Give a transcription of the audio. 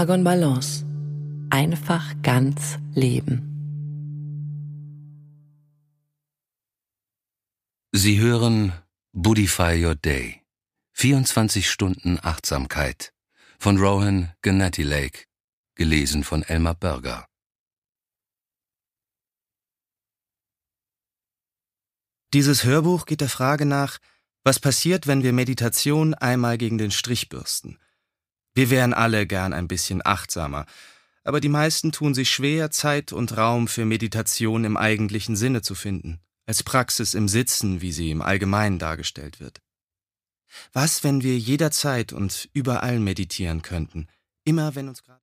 Argon Balance. Einfach ganz leben. Sie hören Buddhify Your Day. 24 Stunden Achtsamkeit von Rohan Ganati-Lake, gelesen von Elmar Börger. Dieses Hörbuch geht der Frage nach, was passiert, wenn wir Meditation einmal gegen den Strich bürsten. Wir wären alle gern ein bisschen achtsamer, aber die meisten tun sich schwer, Zeit und Raum für Meditation im eigentlichen Sinne zu finden, als Praxis im Sitzen, wie sie im Allgemeinen dargestellt wird. Was, wenn wir jederzeit und überall meditieren könnten, immer wenn uns gerade